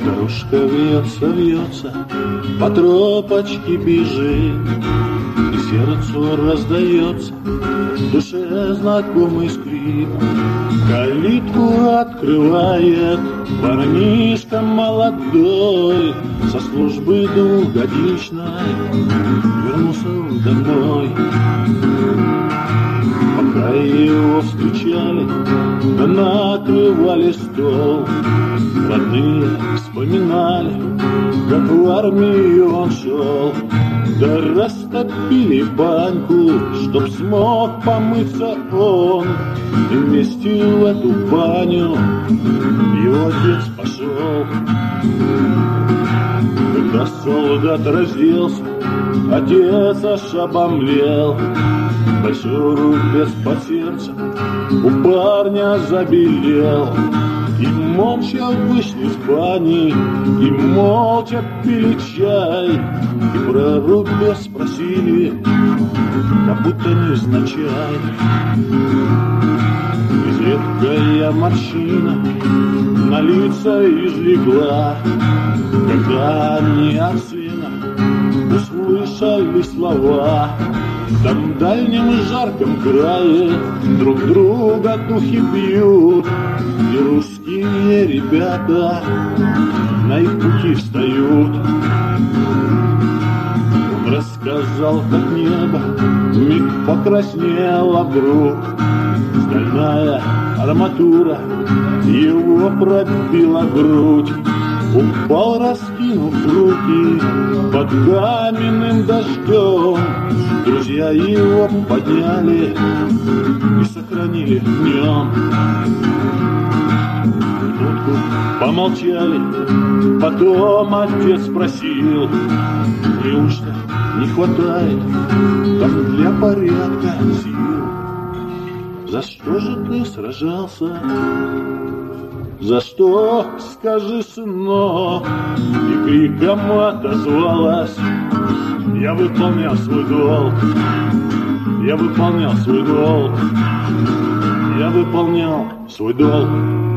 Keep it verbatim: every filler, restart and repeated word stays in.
Старушка вьется, вьется, по тропочке бежит, и сердцу раздается в душе знакомый скрип. Калитку открывает парнишка молодой, со службы двухгодичной вернулся домой. Пока его встречали, да накрывали стол, родные вспоминали, как в армию он шел. Да растопили баньку, чтоб смог помыться он, и вместе в эту баню его отец пошел. Когда солдат разделся, отец аж обомлел. Большой рубец по сердцу у парня забелел. И молча вышли из бани, и молча пили чай, и про рубец спросили, как будто невзначай. Изредкая морщина на лица излегла, когда они от сына услышали слова. Там в дальнем и жарком крае друг друга духи бьют, и русские ребята на их пути встают. Он рассказал, как небо вмиг покраснело вдруг, стальная арматура его пробила грудь. Упал, раскинув руки под каменным дождем. Друзья его подняли и сохранили в нем. Минутку помолчали, потом отец спросил: неужто не хватает там для порядка сил? За что же ты сражался? За что, скажи, сынок? И криком отозвалась: я выполнял свой долг, я выполнял свой долг, я выполнял свой долг.